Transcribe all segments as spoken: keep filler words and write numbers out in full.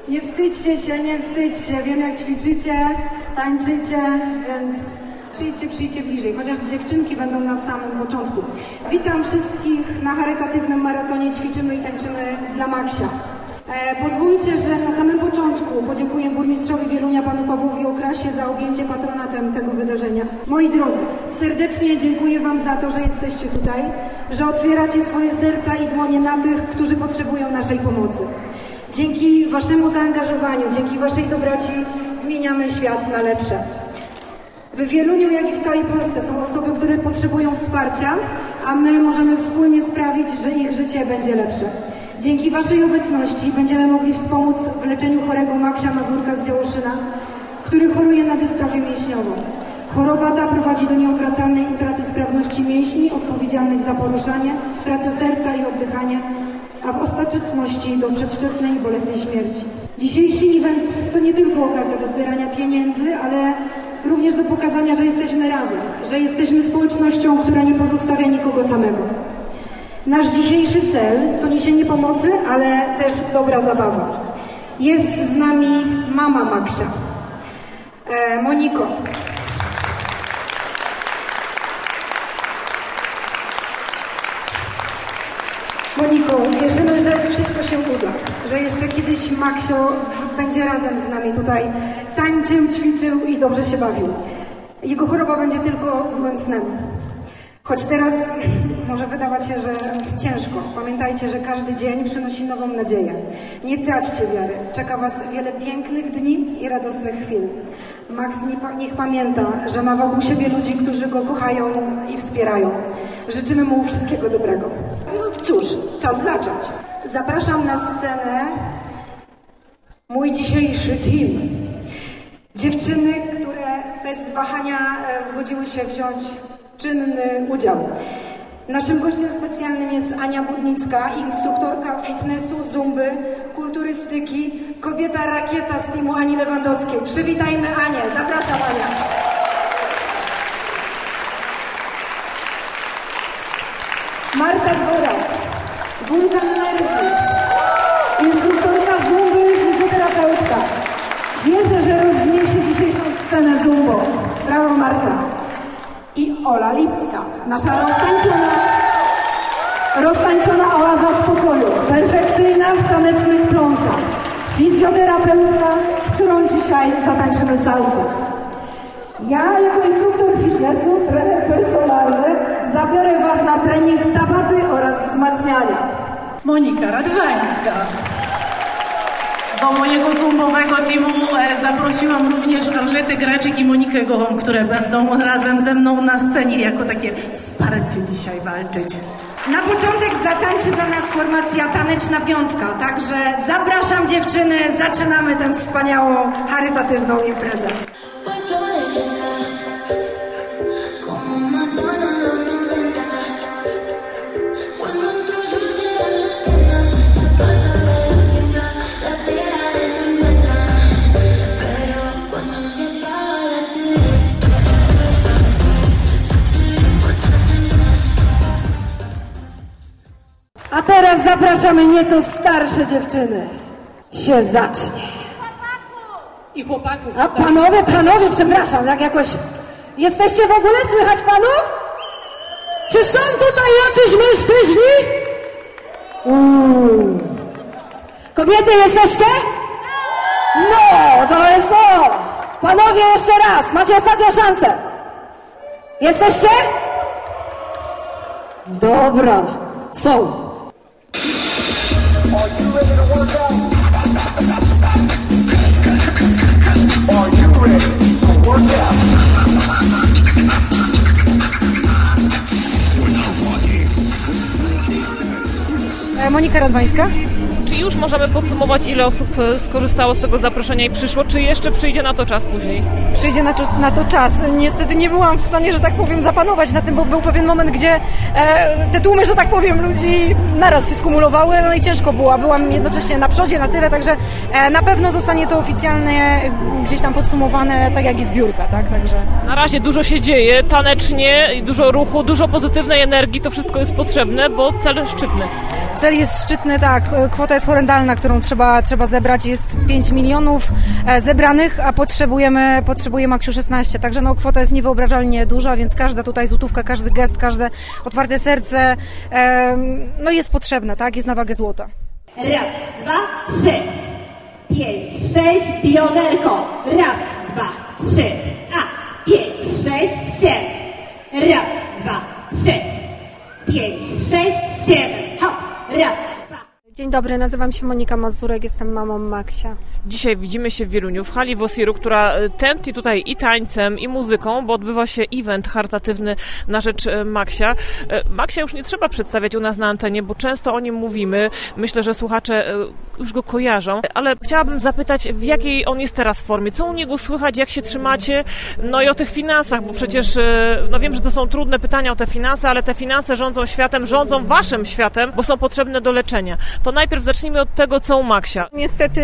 Nie wstydźcie się, nie wstydźcie. Wiem, jak ćwiczycie, tańczycie, więc przyjdźcie, przyjdźcie bliżej. Chociaż dziewczynki będą na samym początku. Witam wszystkich na charytatywnym maratonie Ćwiczymy i Tańczymy dla Maksia. E, pozwólcie, że na samym początku podziękuję burmistrzowi Wielunia, panu Pawłowi Okrasie za objęcie patronatem tego wydarzenia. Moi drodzy, serdecznie dziękuję wam za to, że jesteście tutaj, że otwieracie swoje serca i dłonie na tych, którzy potrzebują naszej pomocy. Dzięki waszemu zaangażowaniu, dzięki waszej dobroci zmieniamy świat na lepsze. W Wieluniu, jak i w całej Polsce są osoby, które potrzebują wsparcia, a my możemy wspólnie sprawić, że ich życie będzie lepsze. Dzięki waszej obecności będziemy mogli wspomóc w leczeniu chorego Maksia Mazurka z Działoszyna, który choruje na dystrofię mięśniową. Choroba ta prowadzi do nieodwracalnej utraty sprawności mięśni odpowiedzialnych za poruszanie, pracę serca i oddychanie, a w ostateczności do przedwczesnej i bolesnej śmierci. Dzisiejszy event to nie tylko okazja do zbierania pieniędzy, ale również do pokazania, że jesteśmy razem, że jesteśmy społecznością, która nie pozostawia nikogo samego. Nasz dzisiejszy cel to niesienie pomocy, ale też dobra zabawa. Jest z nami mama Maksia, e, Moniko. Moniko, wierzymy, że wszystko się uda, że jeszcze kiedyś Maksio będzie razem z nami tutaj tańczył, ćwiczył i dobrze się bawił. Jego choroba będzie tylko złym snem. Choć teraz może wydawać się, że ciężko. Pamiętajcie, że każdy dzień przynosi nową nadzieję. Nie traćcie wiary. Czeka was wiele pięknych dni i radosnych chwil. Max niech pamięta, że ma wokół siebie ludzi, którzy go kochają i wspierają. Życzymy mu wszystkiego dobrego. No cóż, czas zacząć. Zapraszam na scenę mój dzisiejszy team. Dziewczyny, które bez wahania zgodziły się wziąć czynny udział. Naszym gościem specjalnym jest Ania Budnicka, instruktorka fitnessu, zumby, kulturystyki, kobieta rakieta z teamu Ani Lewandowskiej. Przywitajmy Anię. Zapraszam, Ania. Marta Dworak, wulkan energii, instruktorka zumby i fizjoterapeutka. Wierzę, że rozniesie dzisiejszą scenę zumbą. Brawo, Marta. I Ola Lipska, nasza roztańczona, roztańczona oaza spokoju, perfekcyjna w tanecznych pląsach, fizjoterapeutka, z którą dzisiaj zatańczymy salsę. Ja jako instruktor fitnessu, trener personalny, zabiorę was na trening tabaty oraz wzmacniania. Monika Radwańska. Do mojego zumbowego teamu zaprosiłam również Arletę Graczyk i Monikę Gołą, które będą razem ze mną na scenie jako takie wsparcie dzisiaj walczyć. Na początek zatańczy dla nas formacja Taneczna Piątka, także zapraszam dziewczyny, zaczynamy tę wspaniałą, charytatywną imprezę. A teraz zapraszamy nieco starsze dziewczyny. Się zacznie. I chłopaków. A panowie, panowie, przepraszam, jak jakoś... Jesteście w ogóle? Słychać panów? Czy są tutaj jacyś mężczyźni? Uuu. Kobiety jesteście? No, to jest to. Panowie, jeszcze raz. Macie ostatnią szansę. Jesteście? Dobra. Są. Are you ready to work out? Are you ready to work out? Monika Radwańska. Czy już możemy podsumować, ile osób skorzystało z tego zaproszenia i przyszło? Czy jeszcze przyjdzie na to czas później? Przyjdzie na to, na to czas. Niestety nie byłam w stanie, że tak powiem, zapanować na tym, bo był pewien moment, gdzie e, te tłumy, że tak powiem, ludzi naraz się skumulowały, no i ciężko było. Byłam jednocześnie na przodzie, na tyle, także e, na pewno zostanie to oficjalnie gdzieś tam podsumowane, tak jak i zbiórka, tak? Także... Na razie dużo się dzieje, tanecznie, dużo ruchu, dużo pozytywnej energii, to wszystko jest potrzebne, bo cel szczytny. Cel jest szczytny, tak, kwota jest horrendalna, którą trzeba, trzeba zebrać, jest pięć milionów zebranych, a potrzebujemy, potrzebujemy Maksiu szesnaście, także no kwota jest niewyobrażalnie duża, więc każda tutaj złotówka, każdy gest, każde otwarte serce, no jest potrzebne, tak, jest na wagę złota. Raz, dwa, trzy, pięć, sześć, bioderko, raz, dwa, trzy, a, pięć, sześć, siedem, raz, dwa, trzy, pięć, sześć, siedem, hop, raz, dwa. Dzień dobry, nazywam się Monika Mazurek, jestem mamą Maksia. Dzisiaj widzimy się w Wieluniu, w hali Wosiru, która tętni tutaj i tańcem, i muzyką, bo odbywa się event charytatywny na rzecz Maksia. Maksia już nie trzeba przedstawiać u nas na antenie, bo często o nim mówimy. Myślę, że słuchacze już go kojarzą, ale chciałabym zapytać, w jakiej on jest teraz formie? Co u niego słychać, jak się trzymacie? No i o tych finansach, bo przecież, no wiem, że to są trudne pytania o te finanse, ale te finanse rządzą światem, rządzą waszym światem, bo są potrzebne do leczenia. To najpierw zacznijmy od tego, co u Maksia. Niestety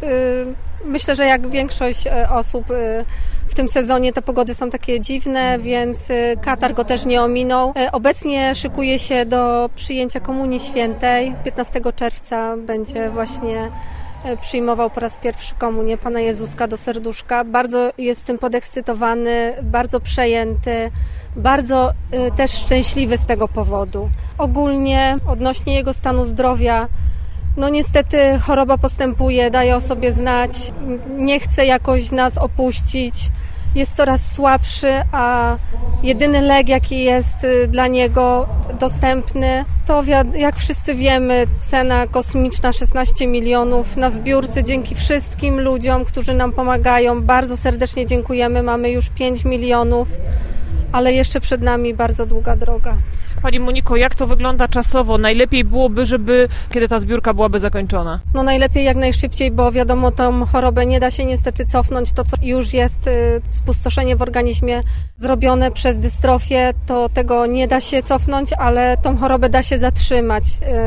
myślę, że jak większość osób w tym sezonie te pogody są takie dziwne, więc katar go też nie ominął. Obecnie szykuje się do przyjęcia Komunii Świętej. piętnastego czerwca będzie właśnie przyjmował po raz pierwszy komunię Pana Jezuska do serduszka. Bardzo jest tym podekscytowany, bardzo przejęty, bardzo też szczęśliwy z tego powodu. Ogólnie odnośnie jego stanu zdrowia, no niestety choroba postępuje, daje o sobie znać, nie chce jakoś nas opuścić, jest coraz słabszy, a jedyny lek, jaki jest dla niego dostępny, to jak wszyscy wiemy, cena kosmiczna szesnaście milionów na zbiórce. Dzięki wszystkim ludziom, którzy nam pomagają, bardzo serdecznie dziękujemy, mamy już pięć milionów, ale jeszcze przed nami bardzo długa droga. Pani Moniko, jak to wygląda czasowo? Najlepiej byłoby, żeby kiedy ta zbiórka byłaby zakończona? No najlepiej jak najszybciej, bo wiadomo, tą chorobę nie da się niestety cofnąć. To, co już jest spustoszenie w organizmie zrobione przez dystrofię, to tego nie da się cofnąć, ale tą chorobę da się zatrzymać.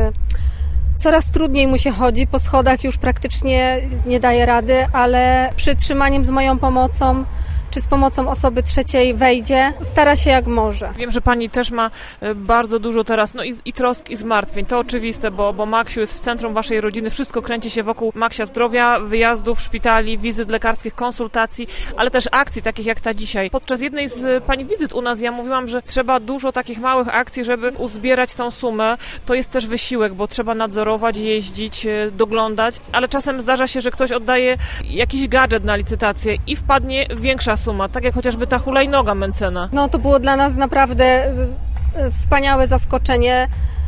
Coraz trudniej mu się chodzi, po schodach już praktycznie nie daje rady, ale przytrzymaniem z moją pomocą czy z pomocą osoby trzeciej wejdzie, stara się jak może. Wiem, że pani też ma bardzo dużo teraz no i, i trosk, i zmartwień. To oczywiste, bo, bo Maksiu jest w centrum waszej rodziny. Wszystko kręci się wokół Maksia zdrowia, wyjazdów, szpitali, wizyt lekarskich, konsultacji, ale też akcji takich jak ta dzisiaj. Podczas jednej z pani wizyt u nas ja mówiłam, że trzeba dużo takich małych akcji, żeby uzbierać tą sumę. To jest też wysiłek, bo trzeba nadzorować, jeździć, doglądać, ale czasem zdarza się, że ktoś oddaje jakiś gadżet na licytację i wpadnie większa suma, tak jak chociażby ta hulajnoga Mencena. No to było dla nas naprawdę wspaniałe zaskoczenie.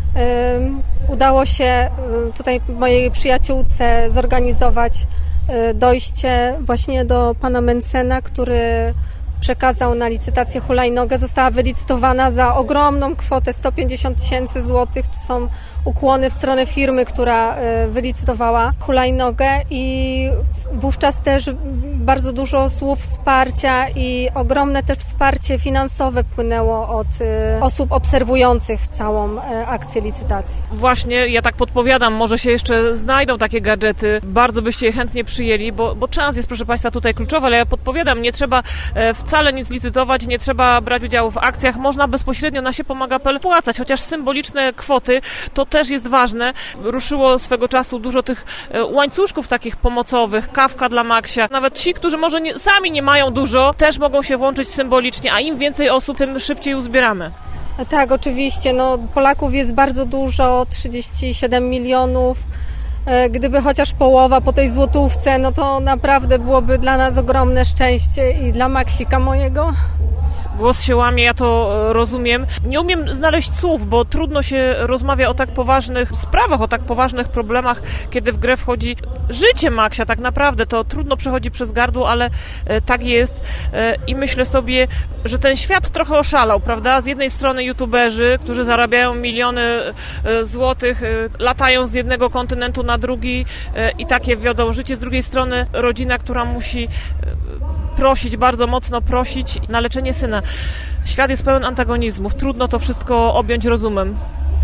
Udało się tutaj mojej przyjaciółce zorganizować dojście właśnie do pana Mencena, który przekazał na licytację hulajnogę. Została wylicytowana za ogromną kwotę sto pięćdziesiąt tysięcy złotych. To są ukłony w stronę firmy, która wylicytowała hulajnogę i wówczas też bardzo dużo słów wsparcia i ogromne też wsparcie finansowe płynęło od osób obserwujących całą akcję licytacji. Właśnie, ja tak podpowiadam, może się jeszcze znajdą takie gadżety, bardzo byście je chętnie przyjęli, bo, bo czas jest, proszę Państwa, tutaj kluczowy, ale ja podpowiadam, nie trzeba wcale nic licytować, nie trzeba brać udziału w akcjach, można bezpośrednio na siepomaga.pl płacać, chociaż symboliczne kwoty, to też jest ważne. Ruszyło swego czasu dużo tych łańcuszków takich pomocowych, kawka dla Maksia. Nawet ci, którzy może nie, sami nie mają dużo, też mogą się włączyć symbolicznie, a im więcej osób, tym szybciej uzbieramy. Tak, oczywiście. No, Polaków jest bardzo dużo, trzydzieści siedem milionów. Gdyby chociaż połowa po tej złotówce, no to naprawdę byłoby dla nas ogromne szczęście i dla Maksika mojego. Głos się łamie, ja to rozumiem. Nie umiem znaleźć słów, bo trudno się rozmawia o tak poważnych sprawach, o tak poważnych problemach, kiedy w grę wchodzi życie Maksia. Tak naprawdę to trudno przechodzi przez gardło, ale tak jest. I myślę sobie, że ten świat trochę oszalał, prawda? Z jednej strony youtuberzy, którzy zarabiają miliony złotych, latają z jednego kontynentu na drugi i takie wiodą życie. Z drugiej strony rodzina, która musi prosić, bardzo mocno prosić na leczenie syna. Świat jest pełen antagonizmów. Trudno to wszystko objąć rozumem.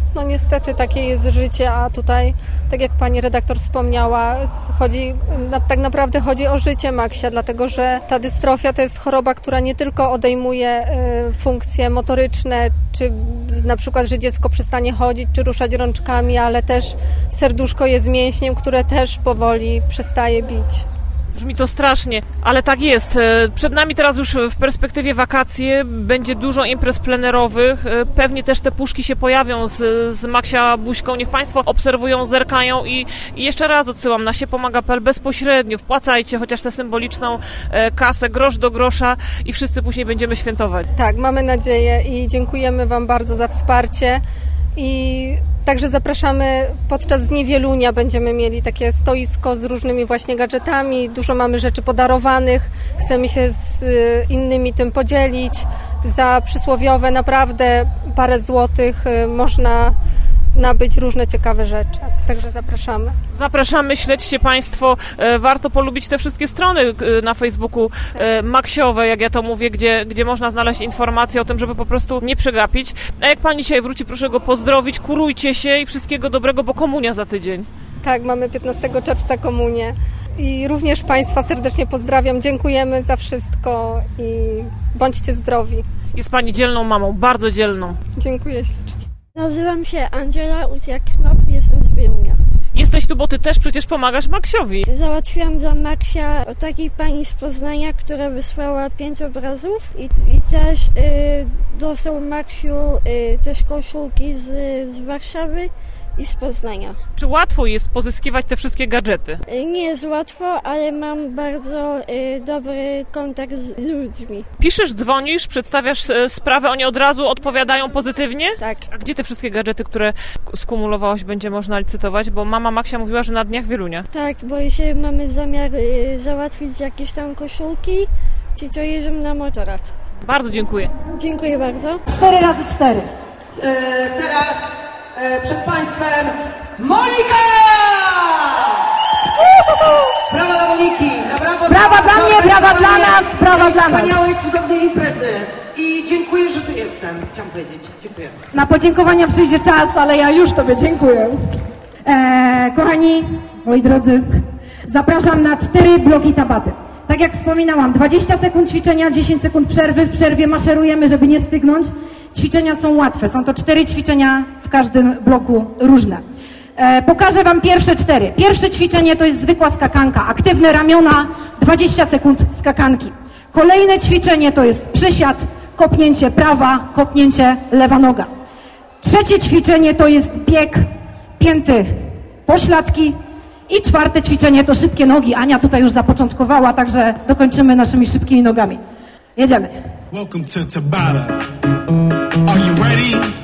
No niestety takie jest życie, a tutaj, tak jak pani redaktor wspomniała, chodzi, na, tak naprawdę chodzi o życie Maksia, dlatego że ta dystrofia to jest choroba, która nie tylko odejmuje y, funkcje motoryczne, czy na przykład, że dziecko przestanie chodzić, czy ruszać rączkami, ale też serduszko jest mięśniem, które też powoli przestaje bić. Brzmi to strasznie, ale tak jest. Przed nami teraz już w perspektywie wakacje, będzie dużo imprez plenerowych, pewnie też te puszki się pojawią z, z Maksia buźką. Niech Państwo obserwują, zerkają i, i jeszcze raz odsyłam na siepomaga kropka p l bezpośrednio, wpłacajcie chociaż tę symboliczną kasę, grosz do grosza i wszyscy później będziemy świętować. Tak, mamy nadzieję i dziękujemy Wam bardzo za wsparcie. I także zapraszamy, podczas Dni Wielunia będziemy mieli takie stoisko z różnymi właśnie gadżetami, dużo mamy rzeczy podarowanych, chcemy się z innymi tym podzielić. Za przysłowiowe naprawdę parę złotych można nabyć różne ciekawe rzeczy, także zapraszamy. Zapraszamy, śledźcie Państwo, warto polubić te wszystkie strony na Facebooku maksiowe, jak ja to mówię, gdzie, gdzie można znaleźć informacje o tym, żeby po prostu nie przegapić. A jak Pani dzisiaj wróci, proszę go pozdrowić, kurujcie się i wszystkiego dobrego, bo komunia za tydzień. Tak, mamy piętnastego czerwca komunię i również Państwa serdecznie pozdrawiam, dziękujemy za wszystko i bądźcie zdrowi. Jest Pani dzielną mamą, bardzo dzielną. Dziękuję ślicznie. Nazywam się Angela Uciak-Knop, jestem z Wielunia. Jesteś tu, bo Ty też przecież pomagasz Maksiowi. Załatwiłam dla Maksia od takiej pani z Poznania, która wysłała pięć obrazów i, i też y, dostał Maksiu y, też koszulki z, z Warszawy i z Poznania. Czy łatwo jest pozyskiwać te wszystkie gadżety? Y, nie jest łatwo, ale mam bardzo y, dobry kontakt z, z ludźmi. Piszesz, dzwonisz, przedstawiasz e, sprawę, oni od razu odpowiadają pozytywnie? Tak. A gdzie te wszystkie gadżety, które skumulowałaś, będzie można licytować? Bo mama Maksia mówiła, że na Dniach Wielunia. Tak, bo jeśli mamy zamiar y, załatwić jakieś tam koszulki, ci co jeżdżą na motorach. Bardzo dziękuję. Dziękuję bardzo. Cztery razy cztery. E, teraz e, przed Państwem Monika! Brawa dla Moniki! Brawo brawa dla mnie, brawa dla nas, brawa dla nas! Wspaniałej, cudownej imprezy. I dziękuję, że tu jestem. Chciałam powiedzieć. Dziękuję. Na podziękowania przyjdzie czas, ale ja już Tobie dziękuję. E, kochani, moi drodzy, zapraszam na cztery bloki tabaty. Tak jak wspominałam, dwadzieścia sekund ćwiczenia, dziesięć sekund przerwy. W przerwie maszerujemy, żeby nie stygnąć. Ćwiczenia są łatwe. Są to cztery ćwiczenia w każdym bloku różne. E, pokażę Wam pierwsze cztery. Pierwsze ćwiczenie to jest zwykła skakanka. Aktywne ramiona, dwadzieścia sekund skakanki. Kolejne ćwiczenie to jest przysiad, kopnięcie prawa, kopnięcie lewa noga. Trzecie ćwiczenie to jest bieg pięty pośladki. I czwarte ćwiczenie to szybkie nogi. Ania tutaj już zapoczątkowała, także dokończymy naszymi szybkimi nogami. Jedziemy. Welcome to Tabata. Are you ready?